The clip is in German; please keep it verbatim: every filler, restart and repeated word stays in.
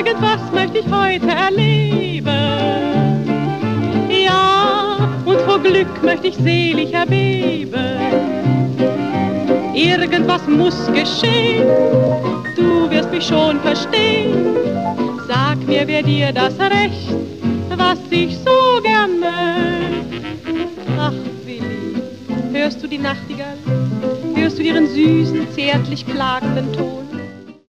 irgendwas möchte ich heute erleben. Ja, und vor Glück möchte ich selig erbeben. Irgendwas muss geschehen, du wirst mich schon verstehen. Sag mir, wer dir das Recht, was ich so gern möcht. Ach, Willi, hörst du die Nachtigall? Hörst du ihren süßen, zärtlich klagenden Ton?